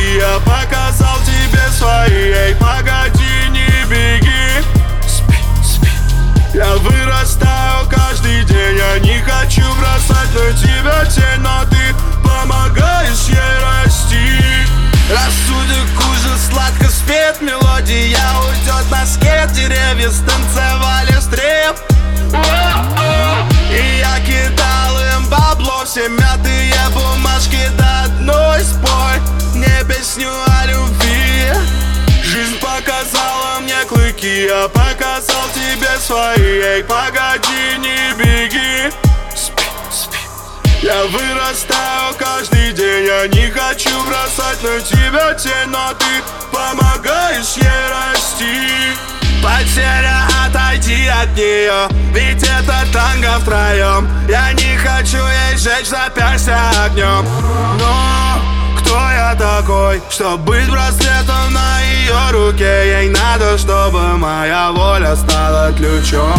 клыки я показал тебе свои. Эй, погоди, не беги. Спи, спи. Я вырастаю каждый день, я не хочу бросать на тебя тень, но ты помогаешь ей расти. Рассудок уже сладко спит, мелодия уйдет на скет. Деревья станцевали стрип. И я кидал им бабло, все мятые бумажки до одной. Спой мне песню о любви. Жизнь показала мне клыки, я показал тебе свои. Эй, погоди, не беги. Спи, спи. Я вырастаю каждый день, я не хочу бросать на тебя тень, но ты помогаешь ей расти. Потеря, отойди от нее, ведь это танго втроем. Я не хочу ей жечь запястья огнем. Но кто я такой, чтоб быть браслетом на ее руке? Ей надо, чтобы моя воля стала ключом.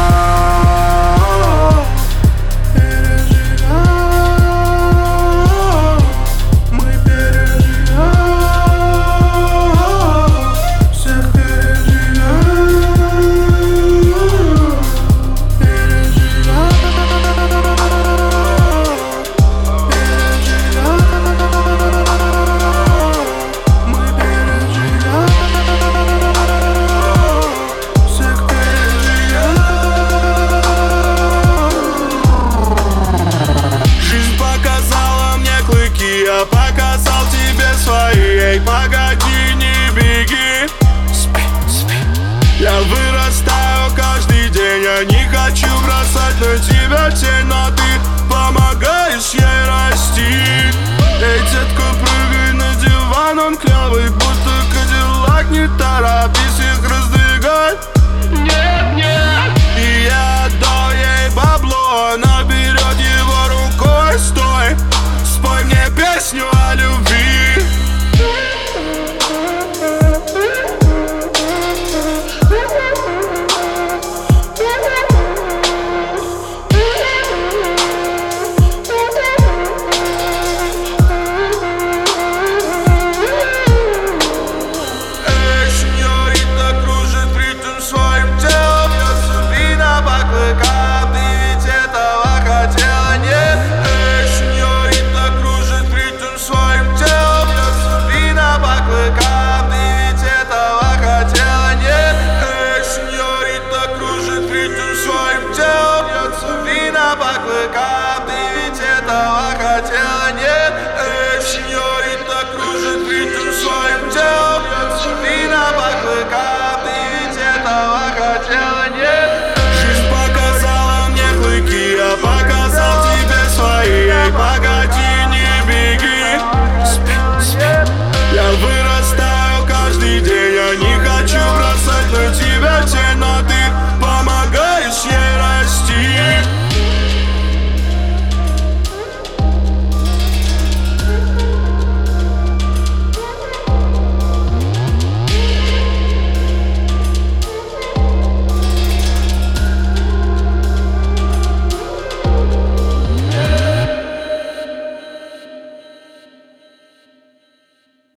Я показал тебе свои. Эй, погоди, не беги. Спи, спи. Я вырастаю каждый день, я не хочу бросать на тебя тень, но ты помогаешь ей расти. Эй, детка, прыгай на диван, он клевый, будто Кадиллак. Не торопись их раздвигать. Нет, нет. И я отдал ей бабло, она берет его рукой. Стой, спой мне песню о любви. Эй, сеньорита, кружит ритм своим телом, бьется вина по клыкам, ты ведь этого хотела, нет? Эй, сеньорита, кружит ритм своим телом, бьется вина по клыкам, ты ведь этого хотела, нет? Эй, сеньорита, кружит ритм своим телом, бьется вина по клыкам, ты ведь этого хотела, нет? Эй, сеньорита, кружит ритм своим телом, бьется вина по клыкам.